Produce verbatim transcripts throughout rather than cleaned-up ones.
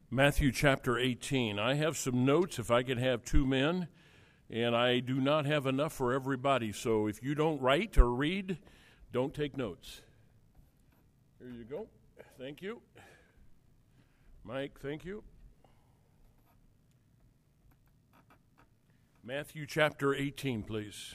Matthew chapter eighteen. I have some notes if I could have two men, and I do not have enough for everybody. So if you don't write or read, don't take notes. Here you go. Thank you. Mike, thank you. Matthew chapter eighteen, please.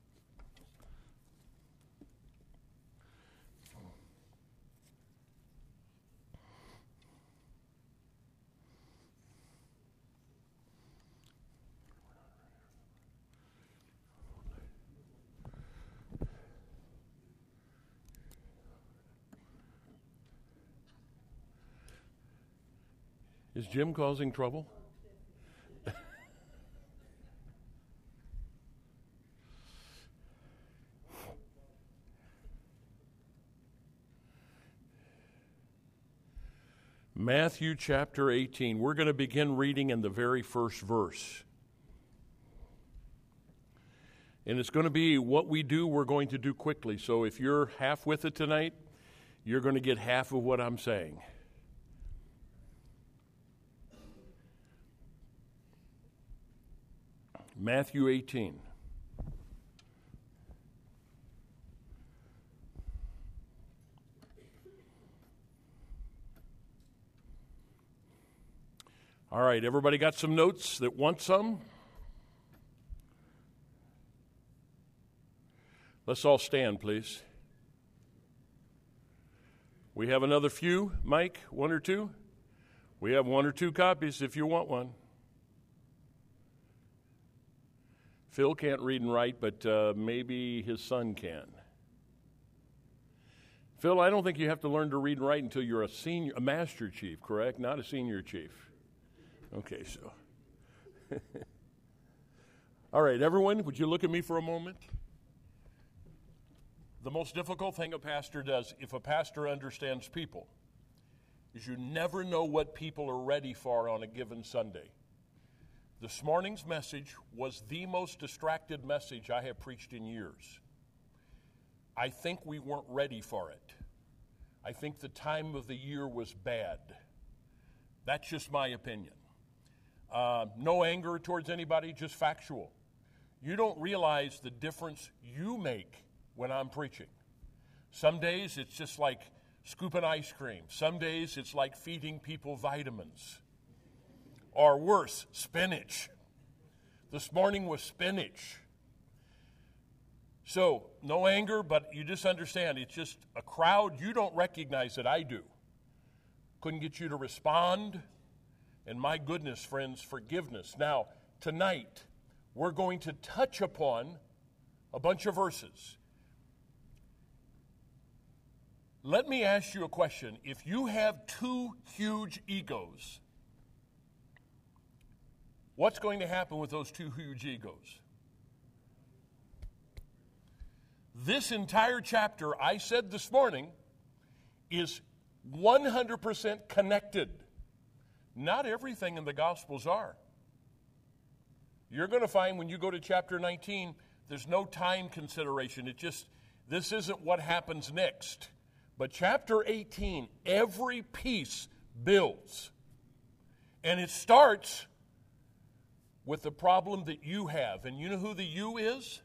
Is Jim causing trouble? Matthew chapter eighteen. We're going to begin reading in the very first verse. And it's going to be what we do, we're going to do quickly. So if you're half with it tonight, you're going to get half of what I'm saying. Matthew eighteen. All right, everybody got some notes that want some? Let's all stand, please. We have another few, Mike, one or two? We have one or two copies if you want one. Phil can't read and write, but uh, maybe his son can. Phil, I don't think you have to learn to read and write until you're a senior, a master chief, correct? Not a senior chief. Okay, so. All right, everyone, would you look at me for a moment? The most difficult thing a pastor does, if a pastor understands people, is you never know what people are ready for on a given Sunday. This morning's message was the most distracted message I have preached in years. I think we weren't ready for it. I think the time of the year was bad. That's just my opinion. Uh, no anger towards anybody, just factual. You don't realize the difference you make when I'm preaching. Some days it's just like scooping ice cream. Some days it's like feeding people vitamins. Or worse, spinach. This morning was spinach. So, no anger, but you just understand, it's just a crowd you don't recognize that I do. Couldn't get you to respond. And my goodness, friends, forgiveness. Now, tonight, we're going to touch upon a bunch of verses. Let me ask you a question. If you have two huge egos, what's going to happen with those two huge egos? This entire chapter, I said this morning, is one hundred percent connected. Not everything in the Gospels are. You're going to find when you go to chapter nineteen, there's no time consideration. It just, this isn't what happens next. But chapter eighteen, every piece builds. And it starts with the problem that you have. And you know who the you is?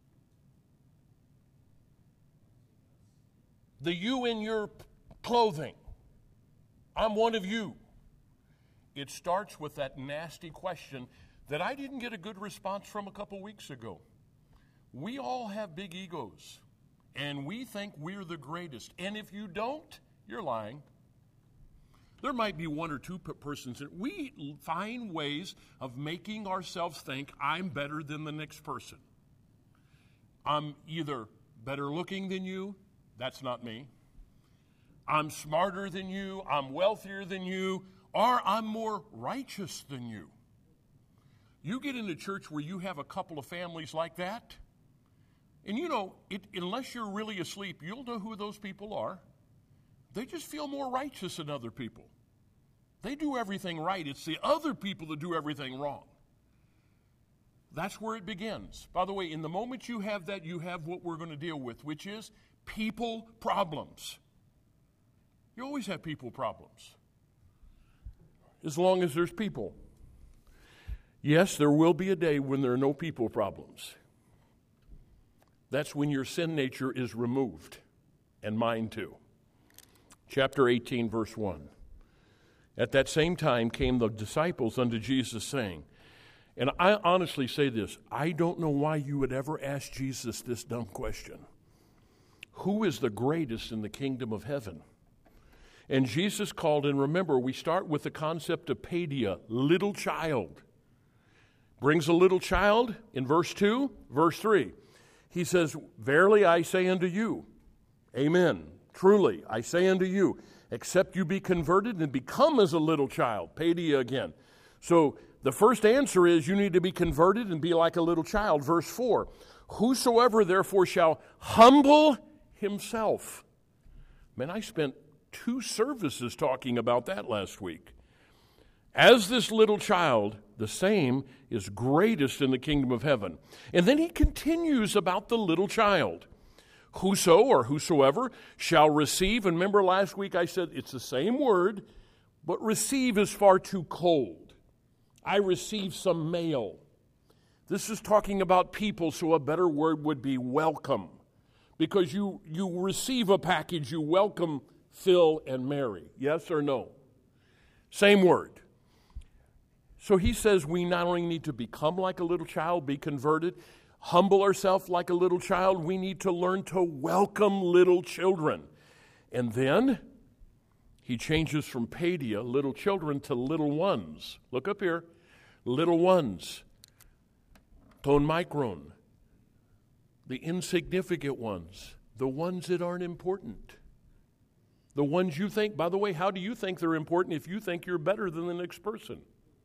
The you in your clothing. I'm one of you. It starts with that nasty question that I didn't get a good response from a couple weeks ago. We all have big egos, and we think we're the greatest. And if you don't, you're lying. There might be one or two persons that we find ways of making ourselves think I'm better than the next person. I'm either better looking than you, that's not me. I'm smarter than you, I'm wealthier than you, or I'm more righteous than you. You get into church where you have a couple of families like that, and you know, it, unless you're really asleep, you'll know who those people are. They just feel more righteous than other people. They do everything right. It's the other people that do everything wrong. That's where it begins. By the way, in the moment you have that, you have what we're going to deal with, which is people problems. You always have people problems. as long as there's people. Yes, there will be a day when there are no people problems. That's when your sin nature is removed, and mine too. Chapter eighteen, verse one. At that same time came the disciples unto Jesus, saying, and I honestly say this, I don't know why you would ever ask Jesus this dumb question. Who is the greatest in the kingdom of heaven? And Jesus called, and remember, we start with the concept of paidia, little child. Brings a little child in verse two, verse three. He says, verily I say unto you, amen, truly I say unto you, except you be converted and become as a little child. Paidia again. So the first answer is you need to be converted and be like a little child. Verse four, whosoever therefore shall humble himself. Man, I spent two services talking about that last week. As this little child, the same is greatest in the kingdom of heaven. And then he continues about the little child. Whoso or whosoever shall receive, and remember last week I said it's the same word, but receive is far too cold. I receive some mail. This is talking about people, so a better word would be welcome. Because you, you receive a package, you welcome Phil and Mary. Yes or no? Same word. So he says we not only need to become like a little child, be converted, humble ourselves like a little child, we need to learn to welcome little children. And then he changes from paidia, little children, to little ones. Look up here. Little ones. Ton micron. The insignificant ones. The ones that aren't important. The ones you think, by the way, how do you think they're important if you think you're better than the next person?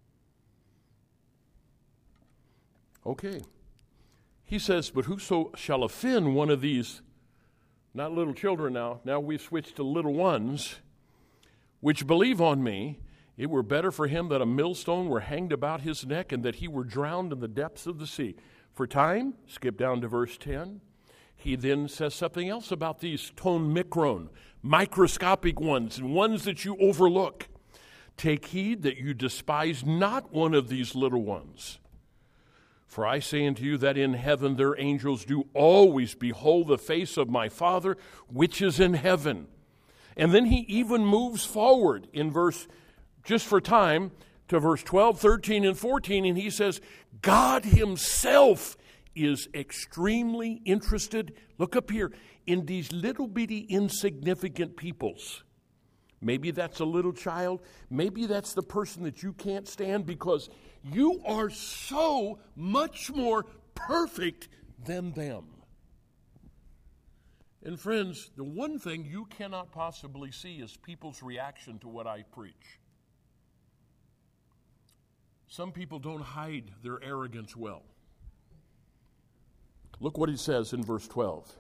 Okay. He says, but whoso shall offend one of these, not little children now, now we've switched to little ones, which believe on me, it were better for him that a millstone were hanged about his neck and that he were drowned in the depths of the sea. For time, skip down to verse ten, he then says something else about these ton micron, microscopic ones and ones that you overlook. Take heed that you despise not one of these little ones. For I say unto you that in heaven their angels do always behold the face of my Father which is in heaven. And then he even moves forward in verse, just for time, to verse twelve, thirteen, and fourteen, and he says, God himself is extremely interested, look up here, in these little bitty insignificant peoples. Maybe that's a little child. Maybe that's the person that you can't stand because you are so much more perfect than them. And friends, the one thing you cannot possibly see is people's reaction to what I preach. Some people don't hide their arrogance well. Look what he says in verse twelve.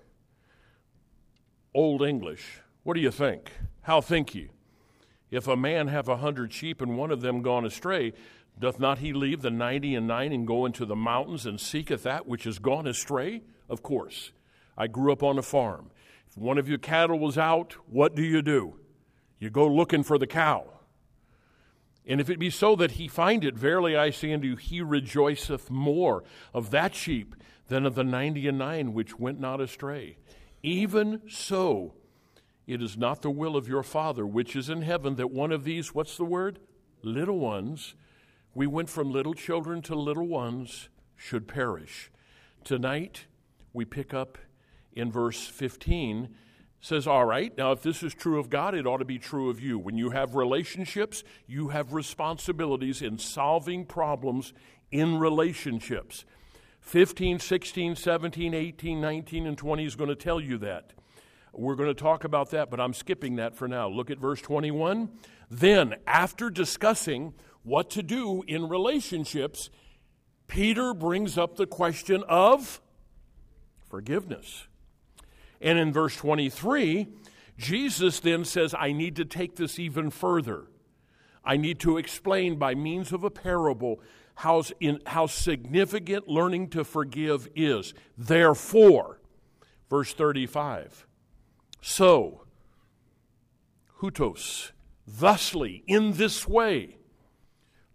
Old English. What do you think? How think ye? If a man have a hundred sheep and one of them gone astray, doth not he leave the ninety and nine and go into the mountains and seeketh that which is gone astray? Of course. I grew up on a farm. If one of your cattle was out, what do you do? You go looking for the cow. And if it be so that he find it, verily I say unto you, he rejoiceth more of that sheep than of the ninety and nine which went not astray. Even so, it is not the will of your Father which is in heaven that one of these, what's the word? Little ones, we went from little children to little ones, should perish. Tonight, we pick up in verse fifteen, says, all right, now if this is true of God, it ought to be true of you. When you have relationships, you have responsibilities in solving problems in relationships. fifteen, sixteen, seventeen, eighteen, nineteen, and twenty is going to tell you that. We're going to talk about that, but I'm skipping that for now. Look at verse twenty-one. Then, after discussing what to do in relationships, Peter brings up the question of forgiveness. And in verse twenty-three, Jesus then says, I need to take this even further. I need to explain by means of a parable how, in, how significant learning to forgive is. Therefore, verse thirty-five, so, hutos, thusly, in this way,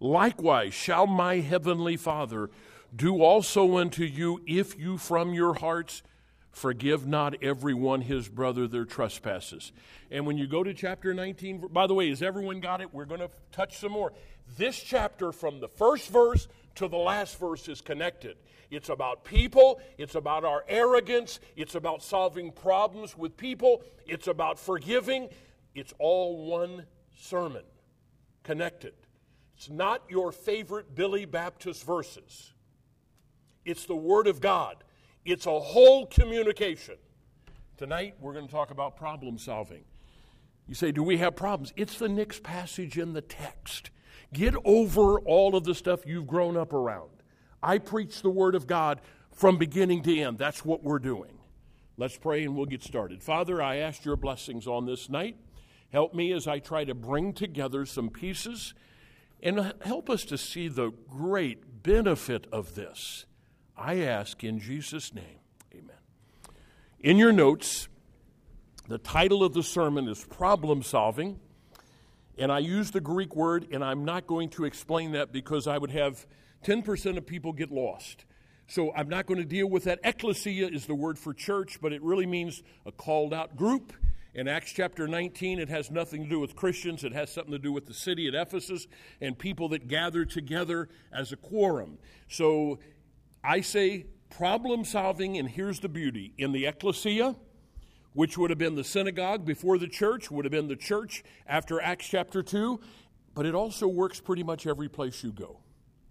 likewise shall my heavenly Father do also unto you, if you from your hearts forgive not everyone his brother their trespasses. And when you go to chapter nineteen, by the way, has everyone got it? We're going to touch some more. This chapter, from the first verse to the last verse, is connected. It's about people. It's about our arrogance. It's about solving problems with people. It's about forgiving. It's all one sermon, connected. It's not your favorite Billy Baptist verses. It's the Word of God. It's a whole communication. Tonight, we're going to talk about problem solving. You say, do we have problems? It's the next passage in the text. Get over all of the stuff you've grown up around. I preach the Word of God from beginning to end. That's what we're doing. Let's pray and we'll get started. Father, I ask your blessings on this night. Help me as I try to bring together some pieces and help us to see the great benefit of this. I ask in Jesus' name, amen. In your notes, the title of the sermon is Problem Solving, and I use the Greek word, and I'm not going to explain that because I would have ten percent of people get lost. So I'm not going to deal with that. Ecclesia is the word for church, but it really means a called out group. In Acts chapter nineteen, it has nothing to do with Christians. It has something to do with the city at Ephesus and people that gather together as a quorum. So I say problem solving, and here's the beauty. In the ecclesia, which would have been the synagogue before the church, would have been the church after Acts chapter two, but it also works pretty much every place you go.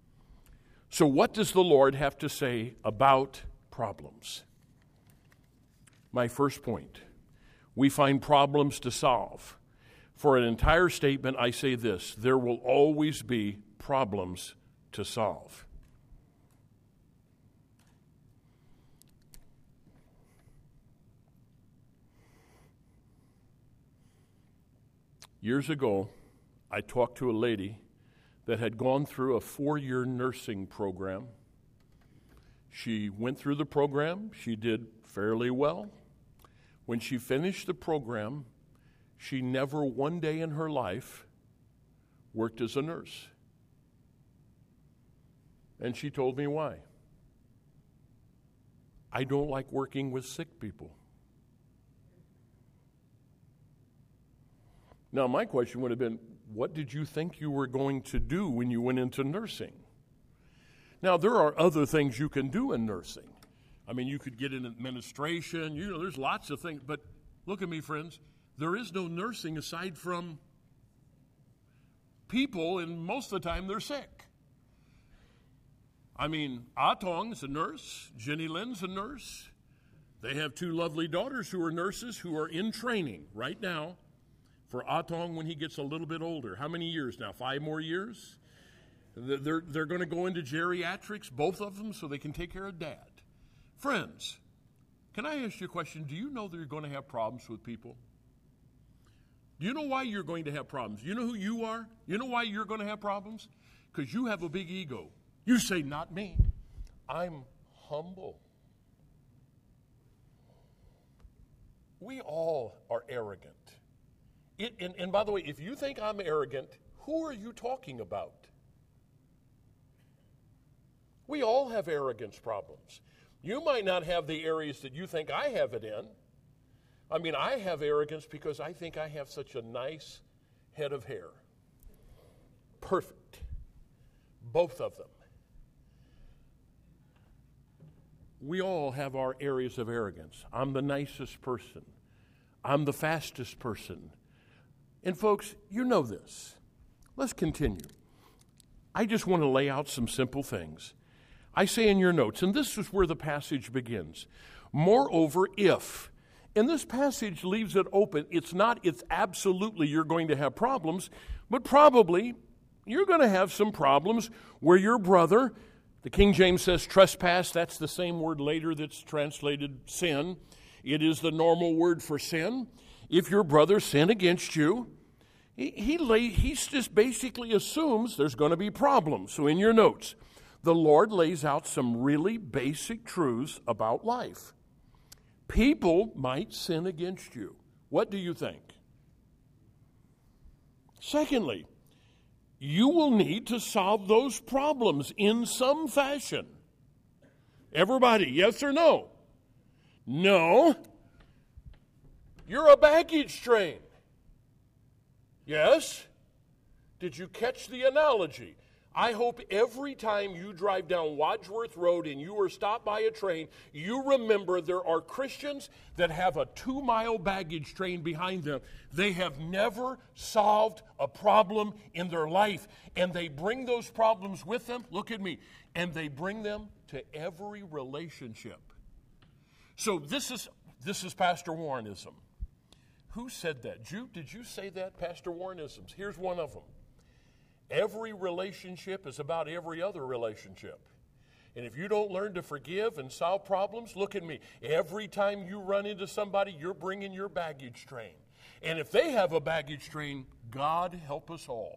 So what does the Lord have to say about problems? My first point, we find problems to solve. For an entire statement, I say this: there will always be problems to solve. Years ago, I talked to a lady that had gone through a four-year nursing program. She went through the program. She did fairly well. When she finished the program, she never one day in her life worked as a nurse. And she told me why. I don't like working with sick people. Now, my question would have been, what did you think you were going to do when you went into nursing? Now, there are other things you can do in nursing. I mean, you could get in administration. You know, there's lots of things. But look at me, friends. There is no nursing aside from people, and most of the time they're sick. I mean, Atong's a nurse. Jenny Lynn's a nurse. They have two lovely daughters who are nurses who are in training right now for Atong when he gets a little bit older. How many years now? Five more years? They're, they're going to go into geriatrics, both of them, so they can take care of Dad. Friends, can I ask you a question? Do you know that you're going to have problems with people? Do you know why you're going to have problems? You know who you are? You know why you're going to have problems? Because you have a big ego. You say, not me. I'm humble. We all are arrogant. It, and, and by the way, if you think I'm arrogant, who are you talking about? We all have arrogance problems. You might not have the areas that you think I have it in. I mean, I have arrogance because I think I have such a nice head of hair. Perfect. Both of them. We all have our areas of arrogance. I'm the nicest person. I'm the fastest person. And folks, you know this. Let's continue. I just want to lay out some simple things. I say in your notes, and this is where the passage begins. Moreover, if, and this passage leaves it open, it's not, it's absolutely you're going to have problems, but probably you're going to have some problems where your brother, the King James says trespass, that's the same word later that's translated sin. It is the normal word for sin. If your brother sin against you, he, he lay, he just basically assumes there's going to be problems. So in your notes, the Lord lays out some really basic truths about life. People might sin against you. What do you think? Secondly, you will need to solve those problems in some fashion. Everybody, yes or no? No. You're a baggage train. Yes? Did you catch the analogy? I hope every time you drive down Wadsworth Road and you are stopped by a train, you remember there are Christians that have a two-mile baggage train behind them. They have never solved a problem in their life, and they bring those problems with them. Look at me. And they bring them to every relationship. So this is this is Pastor Warrenism. Who said that? Jude, did you say that? Pastor Warrenisms. Here's one of them. Every relationship is about every other relationship. And if you don't learn to forgive and solve problems, look at me. Every time you run into somebody, you're bringing your baggage train. And if they have a baggage train, God help us all.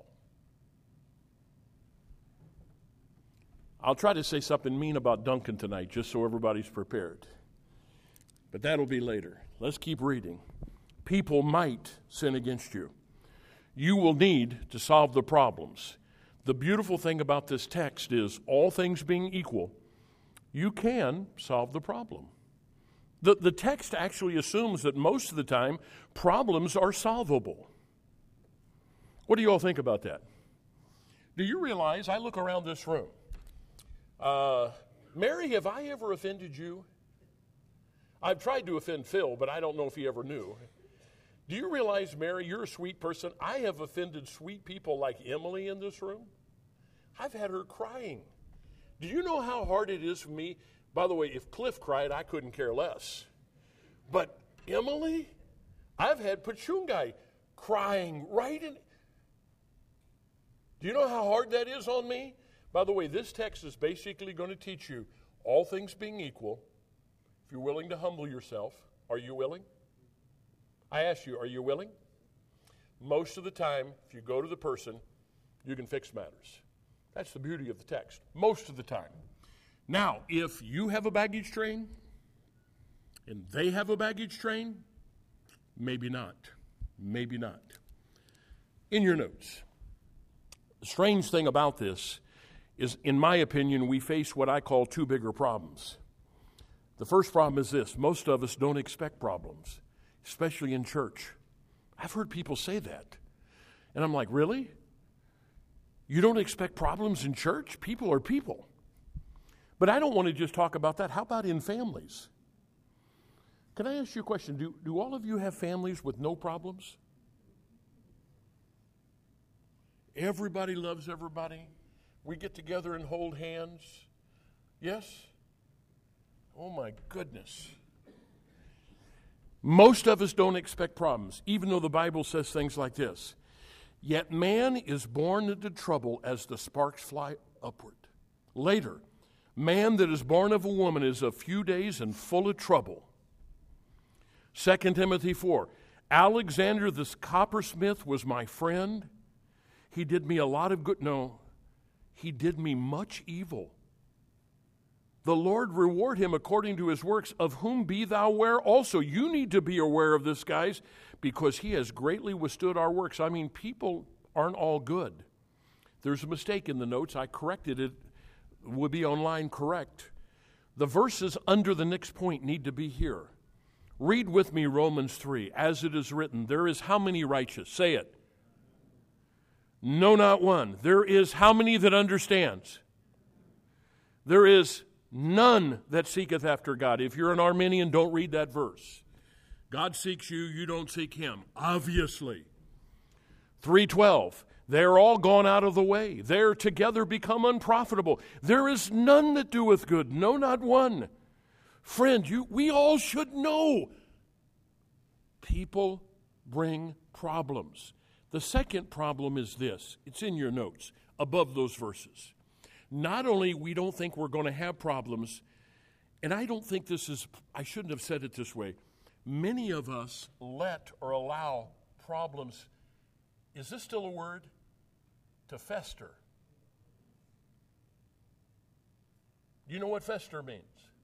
I'll try to say something mean about Duncan tonight, just so everybody's prepared. But that'll be later. Let's keep reading. People might sin against you. You will need to solve the problems. The beautiful thing about this text is, all things being equal, you can solve the problem. The, the text actually assumes that most of the time, problems are solvable. What do you all think about that? Do you realize, I look around this room, uh, Mary, have I ever offended you? I've tried to offend Phil, but I don't know if he ever knew. Do you realize, Mary, you're a sweet person? I have offended sweet people like Emily in this room. I've had her crying. Do you know how hard it is for me? By the way, if Cliff cried, I couldn't care less. But Emily, I've had Pachungai crying right in. Do you know how hard that is on me? By the way, this text is basically going to teach you, all things being equal, if you're willing to humble yourself, are you willing? I ask you, are you willing? Most of the time, if you go to the person, you can fix matters. That's the beauty of the text, most of the time. Now, if you have a baggage train and they have a baggage train, maybe not. Maybe not. In your notes, the strange thing about this is, in my opinion, we face what I call two bigger problems. The first problem is this: most of us don't expect problems, especially in church. I've heard people say that. And I'm like, really? You don't expect problems in church? People are people. But I don't want to just talk about that. How about in families? Can I ask you a question? Do, do all of you have families with no problems? Everybody loves everybody. We get together and hold hands. Yes? Oh my goodness. Most of us don't expect problems, even though the Bible says things like this. Yet man is born into trouble as the sparks fly upward. Later, man that is born of a woman is a few days and full of trouble. Second Timothy four, Alexander this coppersmith was my friend. He did me a lot of good. No, he did me much evil. The Lord reward him according to his works, of whom be thou aware also. You need to be aware of this, guys, because he has greatly withstood our works. I mean, people aren't all good. There's a mistake in the notes. I corrected it. It would be online correct. The verses under the next point need to be here. Read with me Romans three. As it is written, there is how many righteous? Say it. No, not one. There is how many that understands? There is none that seeketh after God. If you're an Arminian, don't read that verse. God seeks you, you don't seek him, obviously. three twelve, they're all gone out of the way. They're together become unprofitable. There is none that doeth good, no, not one. Friend, you, we all should know. People bring problems. The second problem is this. It's in your notes, above those verses. Not only we don't think we're going to have problems, and I don't think this is, I shouldn't have said it this way. Many of us let or allow problems, is this still a word? To fester. Do you know what fester means?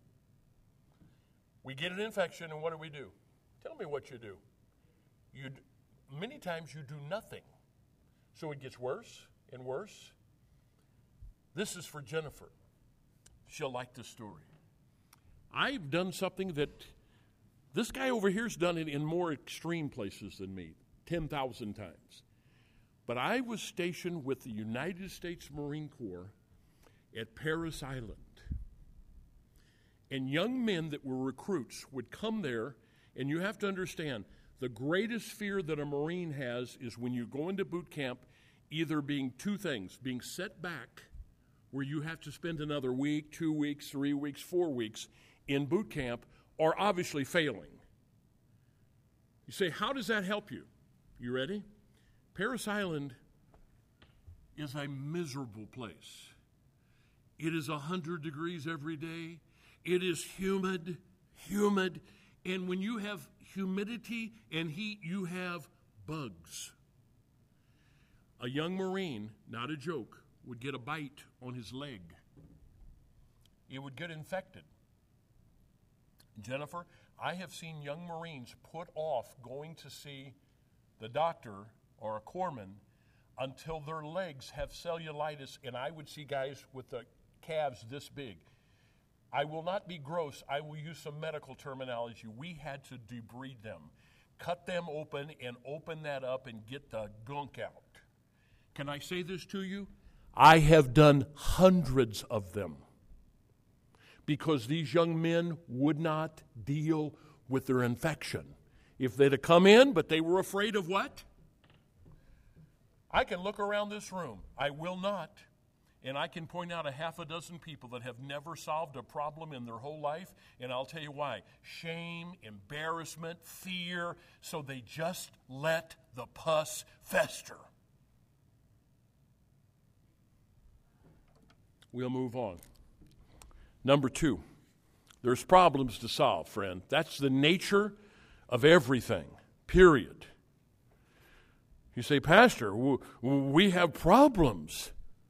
We get an infection, and what do we do? Tell me what you do. You, many times you do nothing. So it gets worse and worse. This is for Jennifer. She'll like this story. I've done something that this guy over here's done it in more extreme places than me, ten thousand times. But I was stationed with the United States Marine Corps at Parris Island. And young men that were recruits would come there, and you have to understand, the greatest fear that a Marine has is when you go into boot camp, either being two things, being set back, where you have to spend another week, two weeks, three weeks, four weeks in boot camp, or obviously failing. You say, how does that help you? You ready? Parris Island is a miserable place. It is one hundred degrees every day. It is humid, humid, and when you have humidity and heat, you have bugs. A young Marine, not a joke, would get a bite on his leg. It would get infected. Jennifer, I have seen young Marines put off going to see the doctor or a corpsman until their legs have cellulitis, and I would see guys with the calves this big. I will not be gross. I will use some medical terminology. We had to debride them, cut them open and open that up and get the gunk out. Can I say this to you? I have done hundreds of them because these young men would not deal with their infection. If they'd have come in, but they were afraid of what? I can look around this room. I will not. And I can point out a half a dozen people that have never solved a problem in their whole life, and I'll tell you why. Shame, embarrassment, fear, so they just let the pus fester. We'll move on. Number two, there's problems to solve, friend. That's the nature of everything, period. You say, Pastor, we have problems.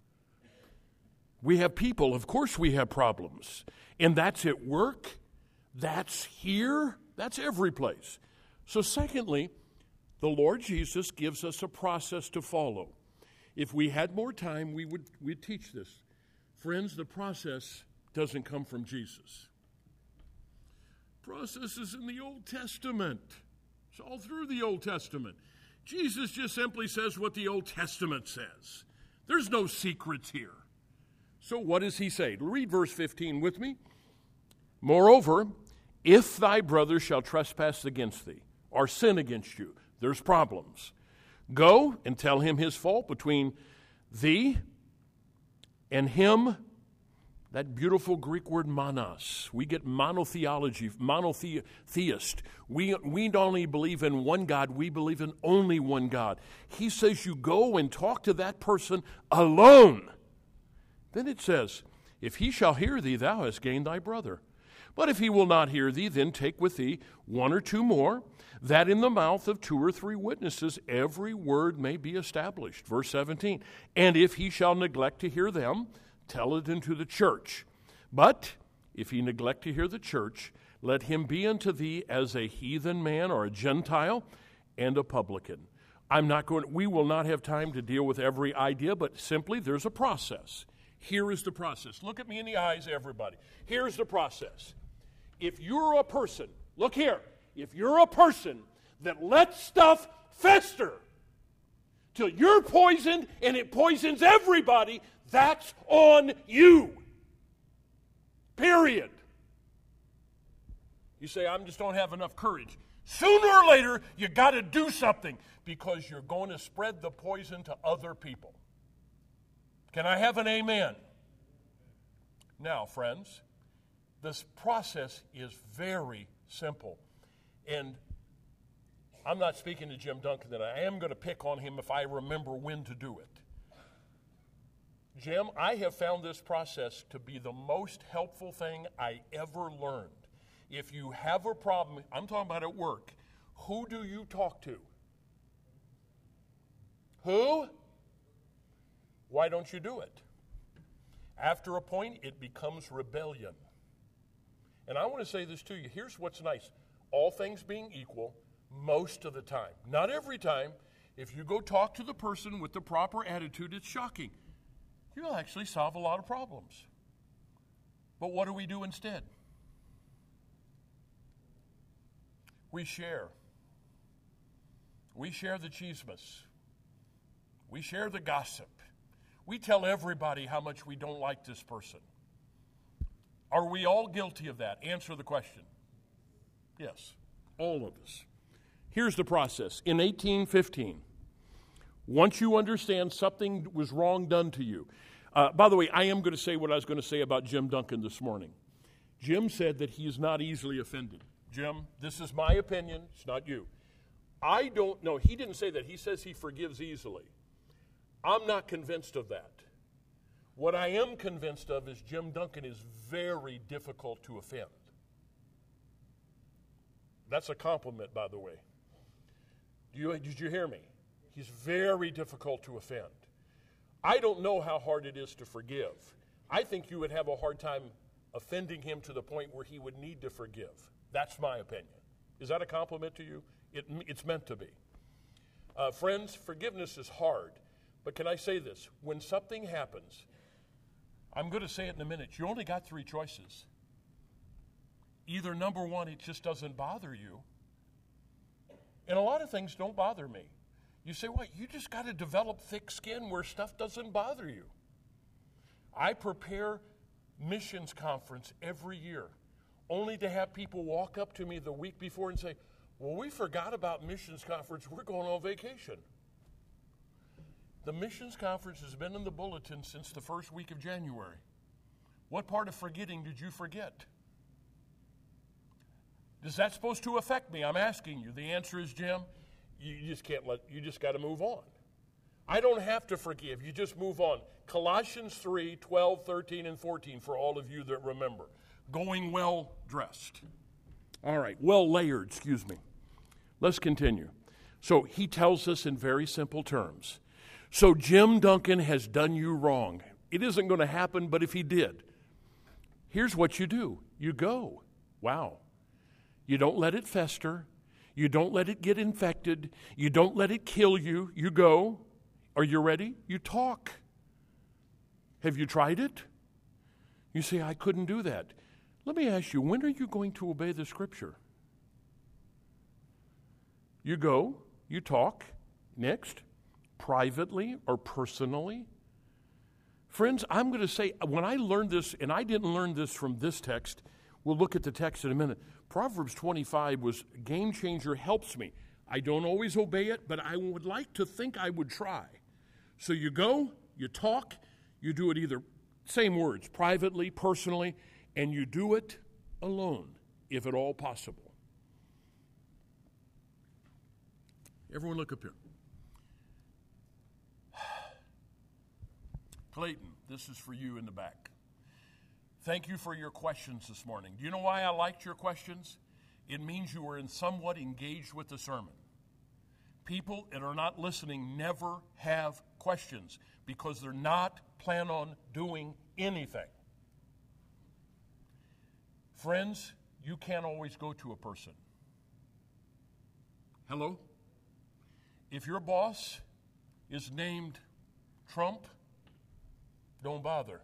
We have people. Of course we have problems. And that's at work. That's here. That's every place. So secondly, the Lord Jesus gives us a process to follow. If we had more time, we would we'd teach this. Friends, the process doesn't come from Jesus. Process is in the Old Testament. It's all through the Old Testament. Jesus just simply says what the Old Testament says. There's no secrets here. So what does he say? Read verse fifteen with me. Moreover, if thy brother shall trespass against thee, or sin against you, there's problems. Go and tell him his fault between thee and him. That beautiful Greek word monos. We get monotheology, monotheist. We, we don't only believe in one God, we believe in only one God. He says you go and talk to that person alone. Then it says, if he shall hear thee, thou hast gained thy brother. But if he will not hear thee, then take with thee one or two more, that in the mouth of two or three witnesses every word may be established. Verse seventeen, and if he shall neglect to hear them, tell it unto the church. But if he neglect to hear the church, let him be unto thee as a heathen man or a Gentile and a publican. I'm not going, we will not have time to deal with every idea, but simply there's a process. Here is the process. Look at me in the eyes, everybody. Here's the process. If you're a person, look here, if you're a person that lets stuff fester till you're poisoned and it poisons everybody, that's on you. Period. You say, I just don't have enough courage. Sooner or later, you got to do something because you're going to spread the poison to other people. Can I have an amen? Now, friends, this process is very simple. And I'm not speaking to Jim Duncan that I am going to pick on him if I remember when to do it. Jim, I have found this process to be the most helpful thing I ever learned. If you have a problem, I'm talking about at work, who do you talk to? Who? Why don't you do it? After a point, it becomes rebellion. And I want to say this to you. Here's what's nice. All things being equal, most of the time, not every time, If you go talk to the person with the proper attitude, it's shocking. You'll actually solve a lot of problems. But what do we do instead? We share. We share the chismes. We share the gossip. We tell everybody how much we don't like this person. Are we all guilty of that? Answer the question. Yes, all of us. Here's the process. In eighteen fifteen, once you understand something was wrong done to you. Uh, by the way, I am going to say what I was going to say about Jim Duncan this morning. Jim said that he is not easily offended. Jim, this is my opinion. It's not you. I don't know. He didn't say that. He says he forgives easily. I'm not convinced of that. What I am convinced of is Jim Duncan is very difficult to offend. That's a compliment, by the way. Do you, did you hear me? He's very difficult to offend. I don't know how hard it is to forgive. I think you would have a hard time offending him to the point where he would need to forgive. That's my opinion. Is that a compliment to you? It, it's meant to be. Uh, friends, forgiveness is hard. But can I say this? When something happens, I'm going to say it in a minute, you only got three choices. Either number one, it just doesn't bother you. And a lot of things don't bother me. You say, well, you just got to develop thick skin where stuff doesn't bother you. I prepare missions conference every year, only to have people walk up to me the week before and say, well, we forgot about missions conference. We're going on vacation. The missions conference has been in the bulletin since the first week of January. What part of forgetting did you forget? Is that supposed to affect me? I'm asking you. The answer is, Jim, you just can't let, you just got to move on. I don't have to forgive. You just move on. Colossians three, twelve, thirteen, and fourteen for all of you that remember. Going well dressed. All right, well layered, excuse me. Let's continue. So he tells us in very simple terms. So Jim Duncan has done you wrong. It isn't going to happen, but if he did, here's what you do. You go. Wow. You don't let it fester. You don't let it get infected. You don't let it kill you. You go. Are you ready? You talk. Have you tried it? You say, I couldn't do that. Let me ask you, when are you going to obey the Scripture? You go. You talk. Next. Privately or personally. Friends, I'm going to say, when I learned this, and I didn't learn this from this text, we'll look at the text in a minute. Proverbs twenty-five was game changer, helps me. I don't always obey it, but I would like to think I would try. So you go, you talk, you do it either, same words, privately, personally, and you do it alone, if at all possible. Everyone look up here. Clayton, this is for you in the back. Thank you for your questions this morning. Do you know why I liked your questions? It means you were in somewhat engaged with the sermon. People that are not listening never have questions because they're not plan on doing anything. Friends, you can't always go to a person. Hello? If your boss is named Trump, don't bother.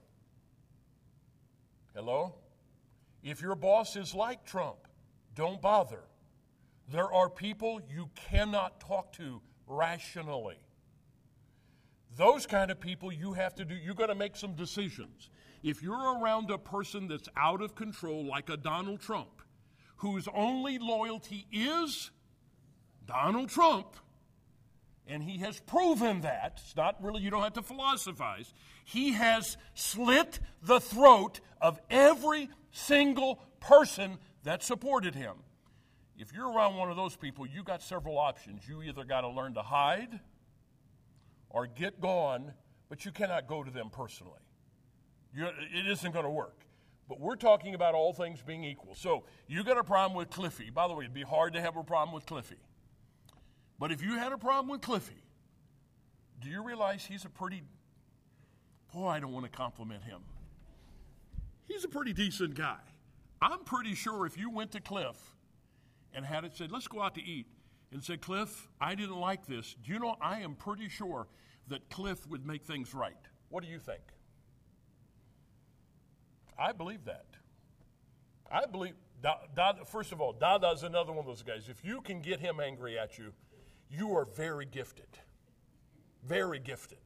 Hello? If your boss is like Trump, don't bother. There are people you cannot talk to rationally. Those kind of people you have to do, you've got to make some decisions. If you're around a person that's out of control, like a Donald Trump, whose only loyalty is Donald Trump, and he has proven that, it's not really, you don't have to philosophize, he has slit the throat of every single person that supported him. If you're around one of those people, you got several options. You either got to learn to hide or get gone, but you cannot go to them personally. You, it isn't going to work. But we're talking about all things being equal. So you got a problem with Cliffy. By the way, it'd be hard to have a problem with Cliffy. But if you had a problem with Cliffy, do you realize he's a pretty, boy, I don't want to compliment him. He's a pretty decent guy. I'm pretty sure if you went to Cliff and had it said, let's go out to eat, and say, Cliff, I didn't like this. Do you know, I am pretty sure that Cliff would make things right. What do you think? I believe that. I believe, da, da, first of all, Dada's another one of those guys. If you can get him angry at you, you are very gifted. Very gifted.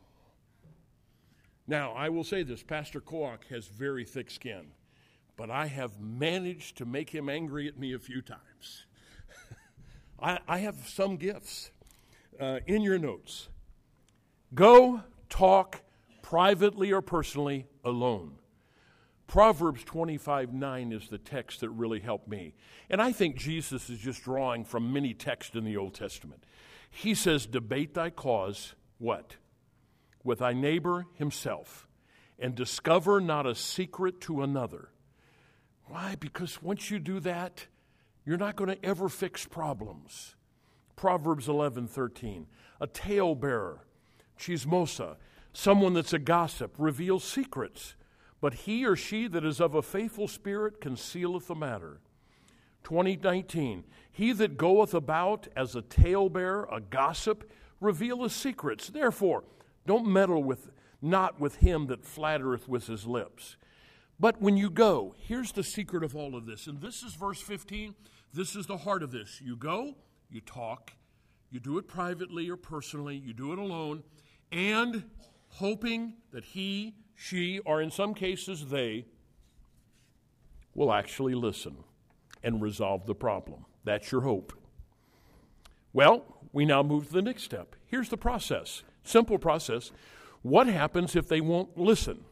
Now, I will say this, Pastor Koak has very thick skin, but I have managed to make him angry at me a few times. I, I have some gifts. Uh, in your notes, go talk privately or personally alone. Proverbs twenty-five nine is the text that really helped me. And I think Jesus is just drawing from many texts in the Old Testament. He says, debate thy cause, what? With thy neighbor himself, and discover not a secret to another. Why? Because once you do that, you're not going to ever fix problems. Proverbs eleven thirteen, a talebearer, chismosa, someone that's a gossip, reveals secrets. But he or she that is of a faithful spirit concealeth the matter. twenty nineteen, he that goeth about as a talebearer, a gossip, revealeth secrets. Therefore, don't meddle with, not with him that flattereth with his lips. But when you go, here's the secret of all of this. And this is verse fifteen. This is the heart of this. You go, you talk, you do it privately or personally, you do it alone, and hoping that he, she, or in some cases they, will actually listen and resolve the problem. That's your hope. Well, we now move to the next step. Here's the process. Simple process. What happens if they won't listen?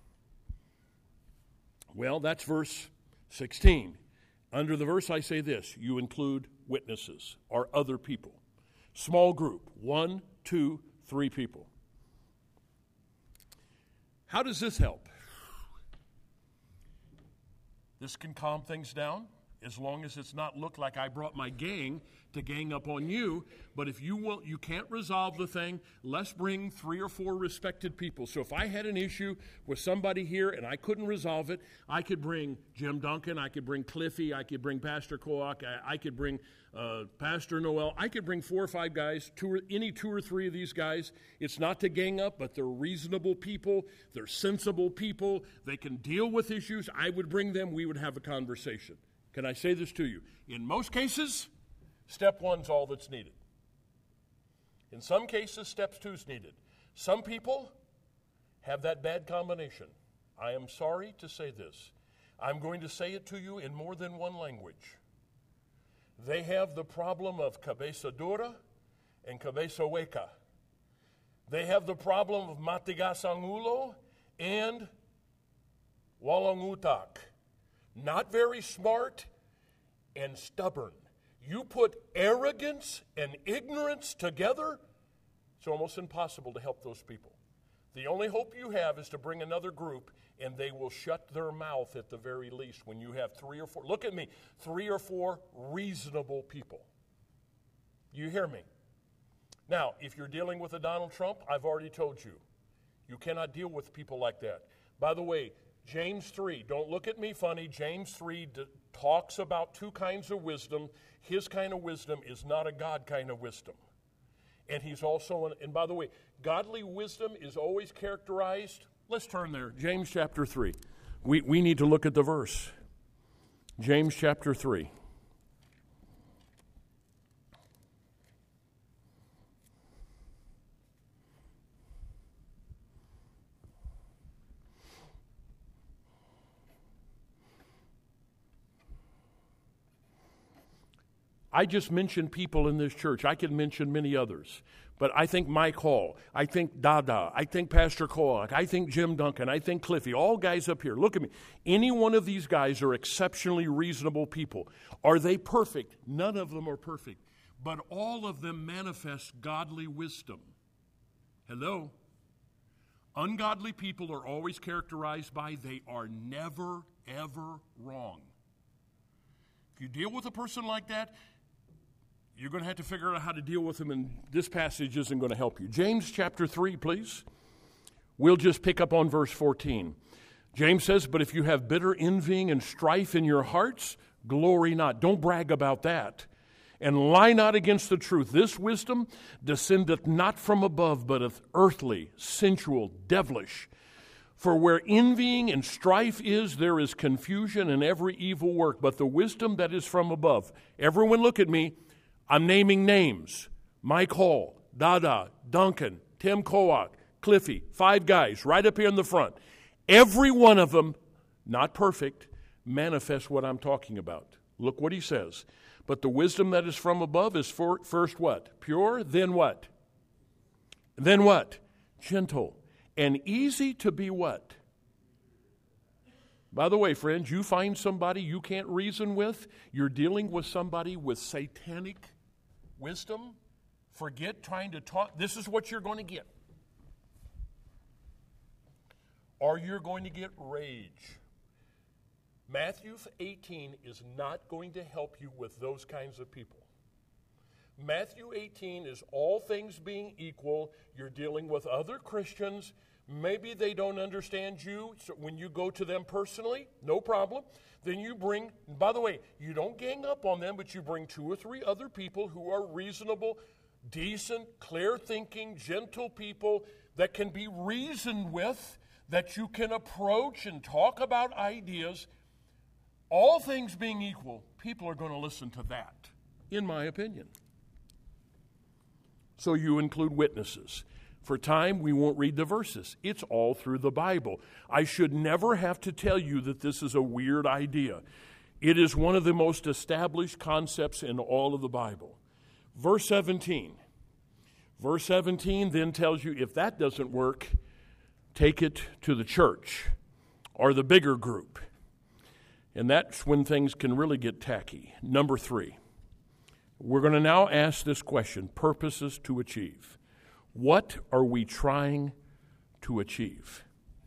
Well, that's verse sixteen. Under the verse I say this, you include witnesses or other people. Small group, one, two, three people. How does this help? This can calm things down as long as it's not look like I brought my gang to gang up on you. But if you will, you can't resolve the thing, let's bring three or four respected people. So if I had an issue with somebody here and I couldn't resolve it, I could bring Jim Duncan, I could bring Cliffy, I could bring Pastor Koak, I, I could bring uh, Pastor Noel. I could bring four or five guys, two or, any two or three of these guys. It's not to gang up, but they're reasonable people. They're sensible people. They can deal with issues. I would bring them. We would have a conversation. Can I say this to you? In most cases, step one's all that's needed. In some cases, step two's needed. Some people have that bad combination. I am sorry to say this. I'm going to say it to you in more than one language. They have the problem of cabeza dura and cabeza hueca. They have the problem of matigas ang ulo and walang utak. Not very smart and stubborn. You put arrogance and ignorance together, it's almost impossible to help those people. The only hope you have is to bring another group, and they will shut their mouth at the very least when you have three or four, look at me, three or four reasonable people. You hear me? Now, if you're dealing with a Donald Trump, I've already told you, you cannot deal with people like that. By the way, James three, don't look at me funny, James three d- talks about two kinds of wisdom. His kind of wisdom is not a God kind of wisdom. And he's also, an, and by the way, godly wisdom is always characterized, let's turn there, James chapter three. We, we need to look at the verse. James chapter three. I just mentioned people in this church. I could mention many others. But I think Mike Hall, I think Dada, I think Pastor Koak, I think Jim Duncan, I think Cliffy, all guys up here. Look at me. Any one of these guys are exceptionally reasonable people. Are they perfect? None of them are perfect. But all of them manifest godly wisdom. Hello? Ungodly people are always characterized by they are never, ever wrong. If you deal with a person like that, you're going to have to figure out how to deal with them, and this passage isn't going to help you. James chapter three, please. We'll just pick up on verse fourteen. James says, but if you have bitter envying and strife in your hearts, glory not. Don't brag about that. and lie not against the truth. This wisdom descendeth not from above, but of earthly, sensual, devilish. For where envying and strife is, there is confusion and every evil work. But the wisdom that is from above. Everyone look at me. I'm naming names. Mike Hall, Dada, Duncan, Tim Kowak, Cliffy, five guys right up here in the front. Every one of them, not perfect, manifests what I'm talking about. Look what he says. But the wisdom that is from above is for, first what? Pure, then what? Then what? Gentle. And easy to be what? By the way, friends, you find somebody you can't reason with, you're dealing with somebody with satanic wisdom, forget trying to talk. This is what you're going to get. Or you're going to get rage. Matthew eighteen is not going to help you with those kinds of people. Matthew eighteen is all things being equal. You're dealing with other Christians. Maybe they don't understand you. So when you go to them personally, no problem. Then you bring, by the way, you don't gang up on them, but you bring two or three other people who are reasonable, decent, clear-thinking, gentle people that can be reasoned with, that you can approach and talk about ideas. All things being equal, people are going to listen to that, in my opinion. So you include witnesses. For time, we won't read the verses. It's all through the Bible. I should never have to tell you that this is a weird idea. It is one of the most established concepts in all of the Bible. Verse seventeen. Verse seventeen then tells you if that doesn't work, take it to the church or the bigger group. And that's when things can really get tacky. Number three, we're going to now ask this question, purposes to achieve. What are we trying to achieve?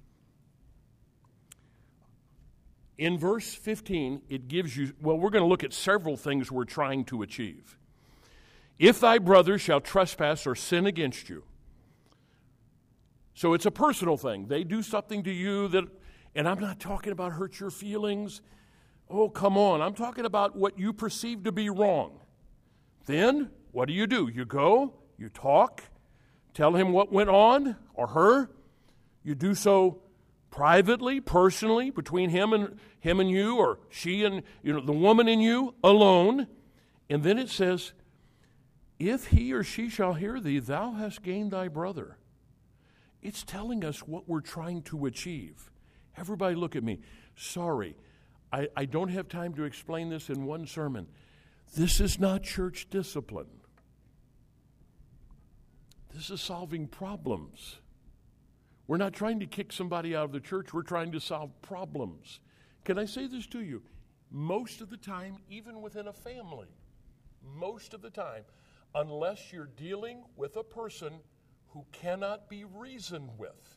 In verse fifteen, it gives you, well, we're going to look at several things we're trying to achieve. If thy brother shall trespass or sin against you. So it's a personal thing. They do something to you that, and I'm not talking about hurt your feelings. Oh, come on. I'm talking about what you perceive to be wrong. Then, what do you do? You go, you talk, tell him what went on, or her. You do so privately, personally, between him and him and you, or she and you know the woman and you, alone. And then it says, if he or she shall hear thee, thou hast gained thy brother. It's telling us what we're trying to achieve. Everybody look at me. Sorry. I, I don't have time to explain this in one sermon. This is not church discipline. This is solving problems. We're not trying to kick somebody out of the church. We're trying to solve problems. Can I say this to you? Most of the time, even within a family, most of the time, unless you're dealing with a person who cannot be reasoned with,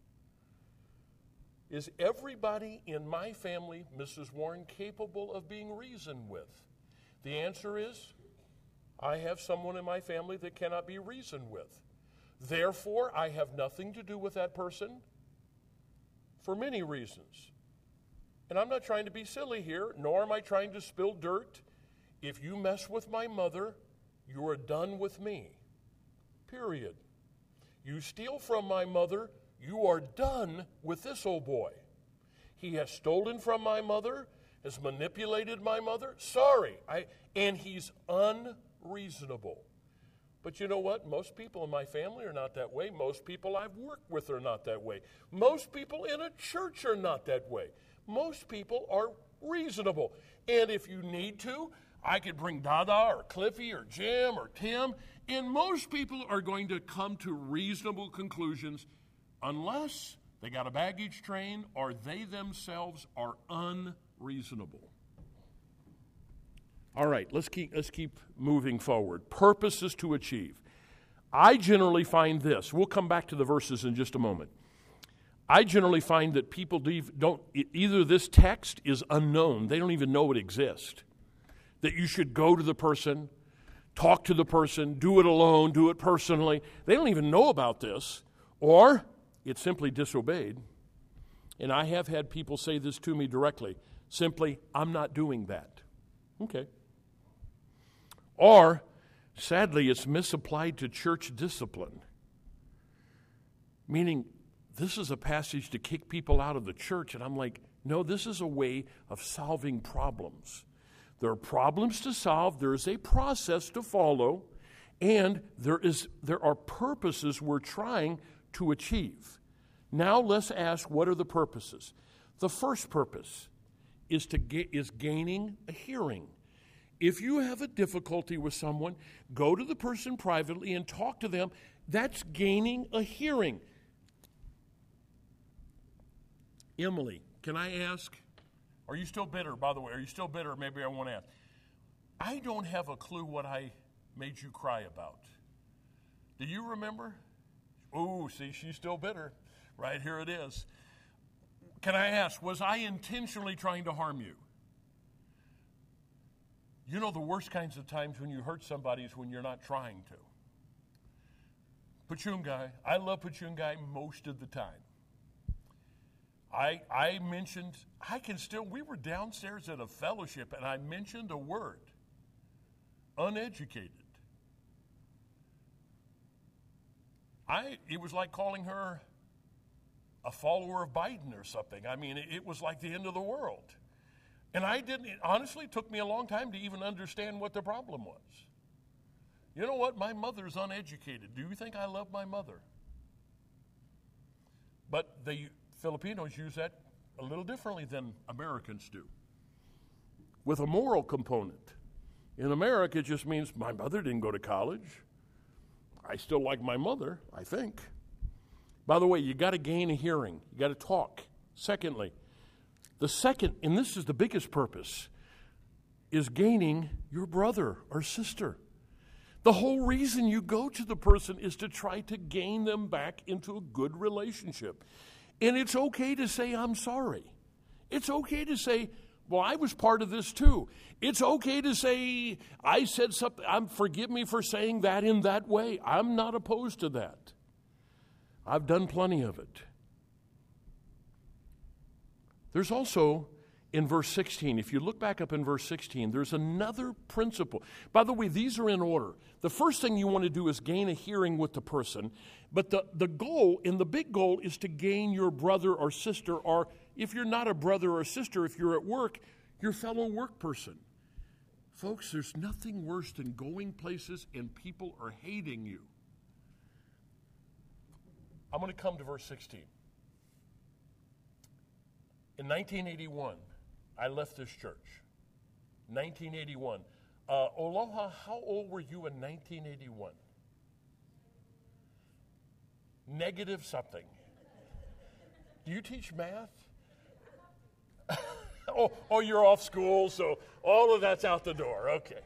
is everybody in my family, Missus Warren, capable of being reasoned with? The answer is, I have someone in my family that cannot be reasoned with. Therefore, I have nothing to do with that person for many reasons. And I'm not trying to be silly here, nor am I trying to spill dirt. If you mess with my mother, you are done with me. Period. You steal from my mother, you are done with this old boy. He has stolen from my mother, has manipulated my mother. Sorry. I, and he's unreasonable. But you know what? Most people in my family are not that way. Most people I've worked with are not that way. Most people in a church are not that way. Most people are reasonable. And if you need to, I could bring Dada or Cliffy or Jim or Tim, and most people are going to come to reasonable conclusions unless they got a baggage train or they themselves are unreasonable. All right, let's keep, let's keep moving forward. Purposes to achieve. I generally find this. We'll come back to the verses in just a moment. I generally find that people don't, either this text is unknown, they don't even know it exists. That you should go to the person, talk to the person, do it alone, do it personally. They don't even know about this, or it's simply disobeyed. And I have had people say this to me directly, simply, I'm not doing that. Okay. Or, sadly, it's misapplied to church discipline. Meaning, this is a passage to kick people out of the church, and I'm like, no, this is a way of solving problems. There are problems to solve, there is a process to follow, and there is there are purposes we're trying to achieve. Now let's ask, what are the purposes? The first purpose is to ga- is gaining a hearing. If you have a difficulty with someone, go to the person privately and talk to them. That's gaining a hearing. Emily, can I ask, are you still bitter, by the way? Are you still bitter? Maybe I won't ask. I don't have a clue what I made you cry about. Do you remember? Oh, see, she's still bitter. Right here it is. Can I ask, was I intentionally trying to harm you? You know, the worst kinds of times when you hurt somebody is when you're not trying to. Pachungai, I love Pachungai most of the time. I I mentioned, I can still, we were downstairs at a fellowship and I mentioned a word, uneducated. I it was like calling her a follower of Biden or something. I mean, it, it was like the end of the world. And I didn't, it honestly took me a long time to even understand what the problem was. You know what? My mother's uneducated. Do you think I love my mother? But the Filipinos use that a little differently than Americans do, with a moral component. In America, it just means my mother didn't go to college. I still like my mother, I think. By the way, you got to gain a hearing. You got to talk. Secondly, the second, and this is the biggest purpose, is gaining your brother or sister. The whole reason you go to the person is to try to gain them back into a good relationship. And it's okay to say, I'm sorry. It's okay to say, well, I was part of this too. It's okay to say, I said something, I'm, forgive me for saying that in that way. I'm not opposed to that. I've done plenty of it. There's also, in verse sixteen, if you look back up in verse sixteen, there's another principle. By the way, these are in order. The first thing you want to do is gain a hearing with the person, but the, the goal, and the big goal, is to gain your brother or sister, or if you're not a brother or sister, if you're at work, your fellow work person. Folks, there's nothing worse than going places and people are hating you. I'm going to come to verse sixteen. In nineteen eighty-one, I left this church. nineteen eighty-one. Uh, Aloha, how old were you in nineteen eighty-one? Negative something. Do you teach math? oh, oh, you're off school, so all of that's out the door. Okay.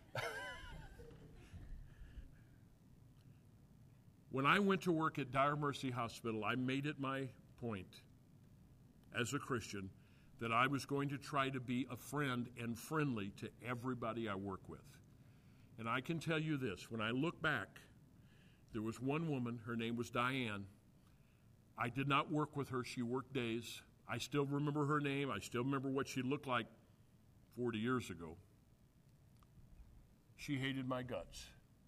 When I went to work at Dire Mercy Hospital, I made it my point as a Christian that I was going to try to be a friend and friendly to everybody I work with. And I can tell you this, when I look back, there was one woman, her name was Diane. I did not work with her, she worked days. I still remember her name, I still remember what she looked like forty years ago. She hated my guts.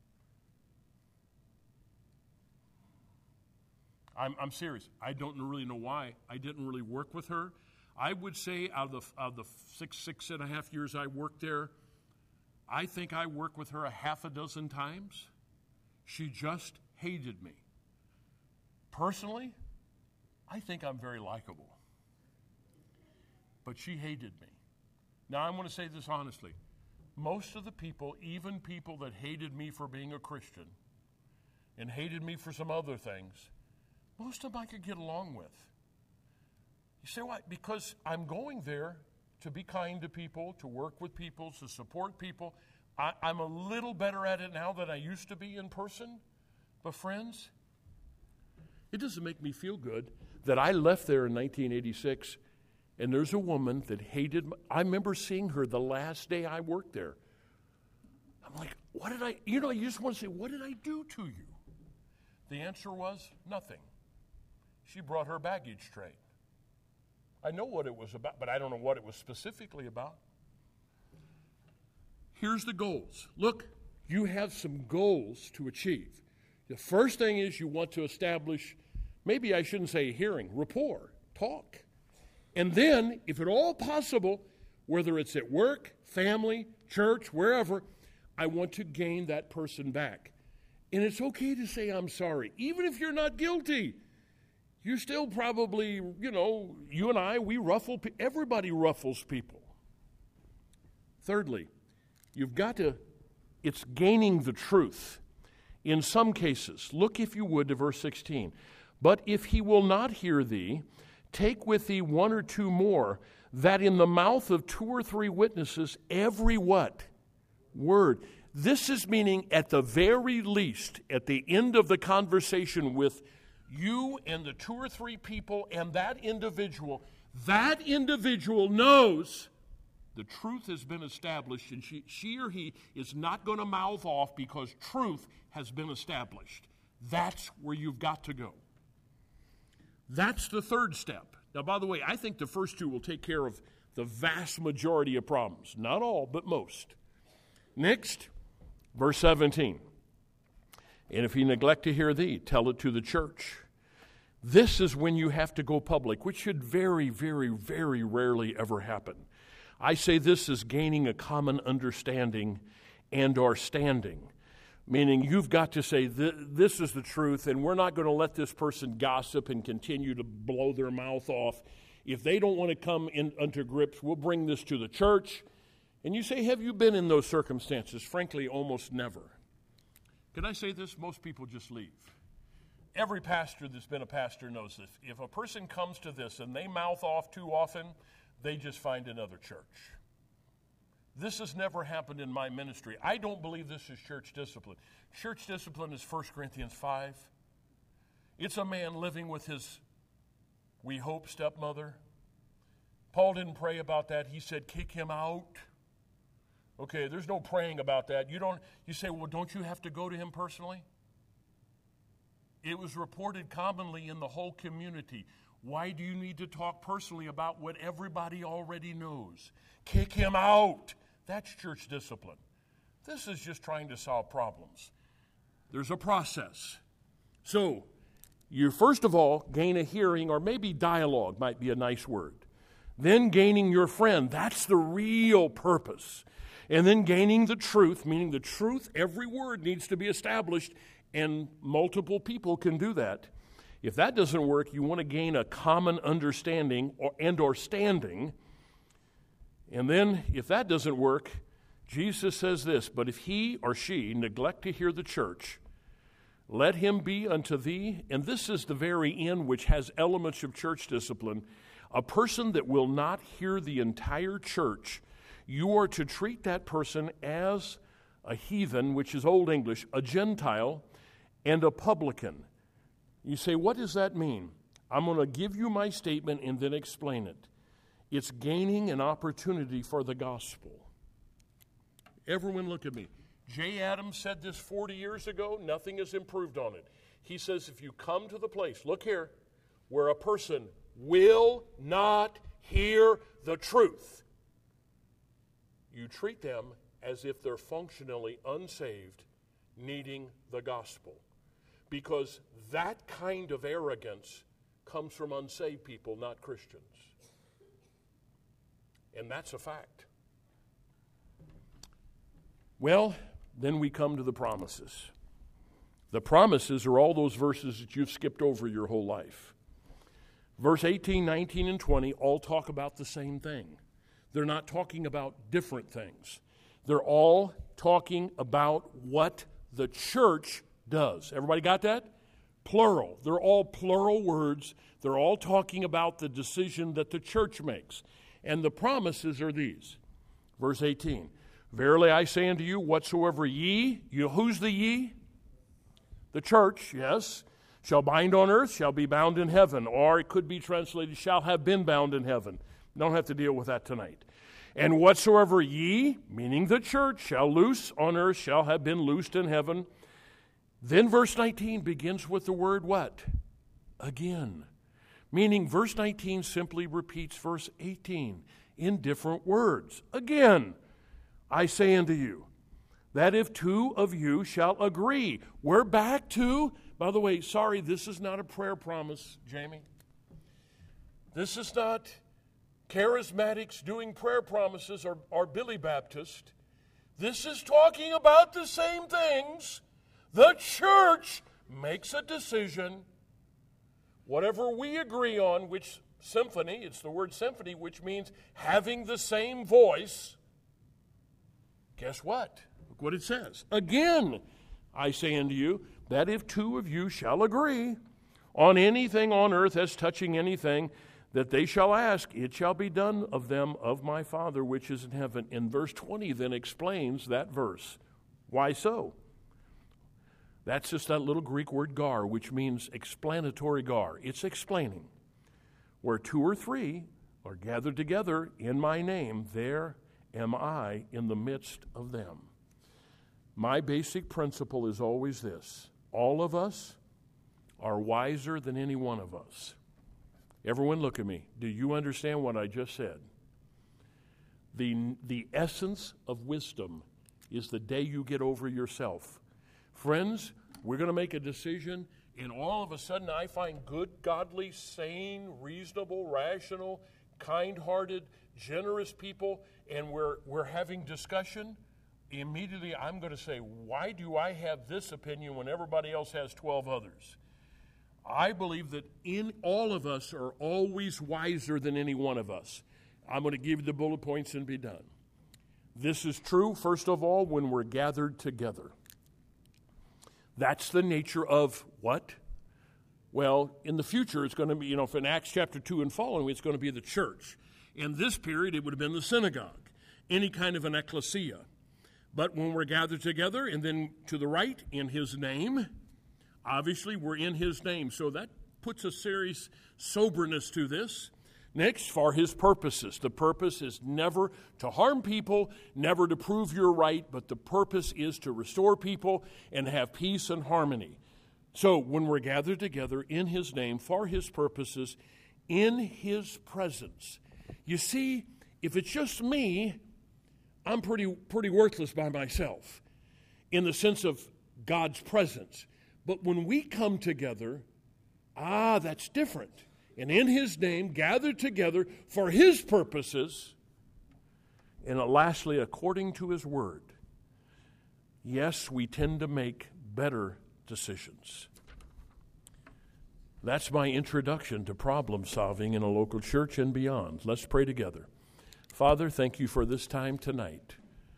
I'm, I'm serious. I don't really know why. I didn't really work with her. I would say out of the, out of the six, six and a half years I worked there, I think I worked with her a half a dozen times. She just hated me. Personally, I think I'm very likable. But she hated me. Now, I'm going to say this honestly. Most of the people, even people that hated me for being a Christian and hated me for some other things, most of them I could get along with. You say why? Because I'm going there to be kind to people, to work with people, to support people. I, I'm a little better at it now than I used to be in person. But friends, it doesn't make me feel good that I left there in nineteen eighty-six and there's a woman that hated my, I remember seeing her the last day I worked there. I'm like, what did I, you know, you just want to say, what did I do to you? The answer was nothing. She brought her baggage train. I know what it was about, but I don't know what it was specifically about. here's the goals. Look, you have some goals to achieve. The first thing is you want to establish, maybe I shouldn't say hearing, rapport, talk. And then, if at all possible, whether it's at work, family, church, wherever, I want to gain that person back. And it's okay to say I'm sorry, even if you're not guilty. You're still probably, you know, you and I, we ruffle, everybody ruffles people. Thirdly, you've got to, it's gaining the truth. In some cases, look if you would to verse sixteen. But if he will not hear thee, take with thee one or two more, that in the mouth of two or three witnesses every what? Word. This is meaning at the very least, at the end of the conversation with you and the two or three people and that individual, that individual knows the truth has been established, and she, she or he is not going to mouth off because truth has been established. That's where you've got to go. That's the third step. Now, by the way, I think the first two will take care of the vast majority of problems. Not all, but most. Next, verse seventeen. And if he neglect to hear thee, tell it to the church. This is when you have to go public, which should very, very, very rarely ever happen. I say this is gaining a common understanding and or standing, meaning you've got to say this is the truth, and we're not going to let this person gossip and continue to blow their mouth off. If they don't want to come in unto grips, we'll bring this to the church. And you say, have you been in those circumstances? Frankly, almost never. Can I say this? Most people just leave. Every pastor that's been a pastor knows this. If a person comes to this and they mouth off too often, they just find another church. This has never happened in my ministry. I don't believe this is church discipline. Church discipline is First Corinthians five. It's a man living with his, we hope, stepmother. Paul didn't pray about that. He said, kick him out. Okay, there's no praying about that. You don't. You say, well, don't you have to go to him personally? It was reported commonly in the whole community. Why do you need to talk personally about what everybody already knows? Kick him out. That's church discipline. This is just trying to solve problems. There's a process. So, you first of all gain a hearing, or maybe dialogue might be a nice word. Then gaining your friend. That's the real purpose. And then gaining the truth, meaning the truth, every word needs to be established, and multiple people can do that. If that doesn't work, you want to gain a common understanding or, and or standing. And then, if that doesn't work, Jesus says this, but if he or she neglect to hear the church, let him be unto thee, and this is the very end which has elements of church discipline, a person that will not hear the entire church. You are to treat that person as a heathen, which is Old English, a Gentile, and a publican. You say, what does that mean? I'm going to give you my statement and then explain it. It's gaining an opportunity for the gospel. Everyone look at me. Jay Adams said this forty years ago. Nothing has improved on it. He says if you come to the place, look here, where a person will not hear the truth, you treat them as if they're functionally unsaved, needing the gospel. Because that kind of arrogance comes from unsaved people, not Christians. And that's a fact. Well, then we come to the promises. The promises are all those verses that you've skipped over your whole life. Verse eighteen, nineteen, and twenty all talk about the same thing. They're not talking about different things. They're all talking about what the church does. Everybody got that? Plural. They're all plural words. They're all talking about the decision that the church makes. And the promises are these. Verse eighteen. Verily I say unto you, whatsoever ye, you, who's the ye? The church, yes. Shall bind on earth, shall be bound in heaven. Or it could be translated, shall have been bound in heaven. Don't have to deal with that tonight. And whatsoever ye, meaning the church, shall loose on earth, shall have been loosed in heaven. Then verse nineteen begins with the word what? Again. Meaning verse nineteen simply repeats verse eighteen in different words. Again. I say unto you, that if two of you shall agree, we're back to, by the way, sorry, this is not a prayer promise, Jamie. This is not charismatics doing prayer promises or, or Billy Baptist. This is talking about the same things. The church makes a decision. Whatever we agree on, which symphony, it's the word symphony, which means having the same voice. Guess what? Look what it says. Again, I say unto you, that if two of you shall agree on anything on earth as touching anything that they shall ask, it shall be done of them of my Father which is in heaven. And verse twenty then explains that verse. Why so? That's just that little Greek word gar, which means explanatory gar. It's explaining. Where two or three are gathered together in my name, there am I in the midst of them. My basic principle is always this. All of us are wiser than any one of us. Everyone look at me. Do you understand what I just said? The, the essence of wisdom is the day you get over yourself. Friends, we're going to make a decision, and all of a sudden I find good, godly, sane, reasonable, rational, kind-hearted, generous people, and we're, we're having discussion. Immediately I'm going to say, why do I have this opinion when everybody else has twelve others? I believe that in all of us are always wiser than any one of us. I'm going to give you the bullet points and be done. This is true, first of all, when we're gathered together. That's the nature of what? Well, in the future, it's going to be, you know, if in Acts chapter two and following, it's going to be the church. In this period, it would have been the synagogue, any kind of an ecclesia. But when we're gathered together, and then to the right, in his name, obviously we're in his name. So that puts a serious soberness to this. Next, for his purposes. The purpose is never to harm people, never to prove you're right, but the purpose is to restore people and have peace and harmony. So when we're gathered together in his name, for his purposes, in his presence. You see, if it's just me, I'm pretty pretty worthless by myself in the sense of God's presence. But when we come together, ah, that's different. And in his name, gathered together for his purposes, and lastly, according to his word. Yes, we tend to make better decisions. That's my introduction to problem solving in a local church and beyond. Let's pray together. Father, thank you for this time tonight.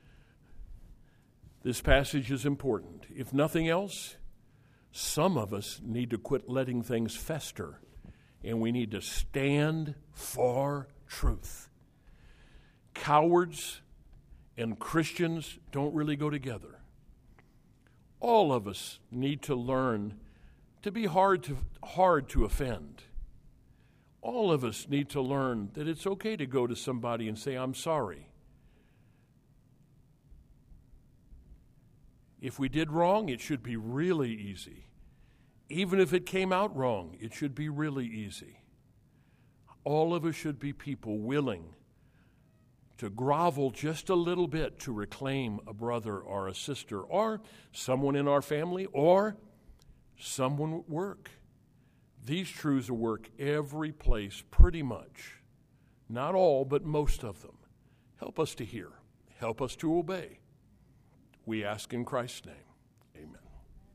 This passage is important. If nothing else, some of us need to quit letting things fester, and we need to stand for truth. Cowards and Christians don't really go together. All of us need to learn to be hard to hard to offend. All of us need to learn that it's okay to go to somebody and say, I'm sorry. If we did wrong, it should be really easy. Even if it came out wrong, it should be really easy. All of us should be people willing to grovel just a little bit to reclaim a brother or a sister or someone in our family or someone at work. These truths will work every place pretty much. Not all, but most of them. Help us to hear. Help us to obey. We ask in Christ's name.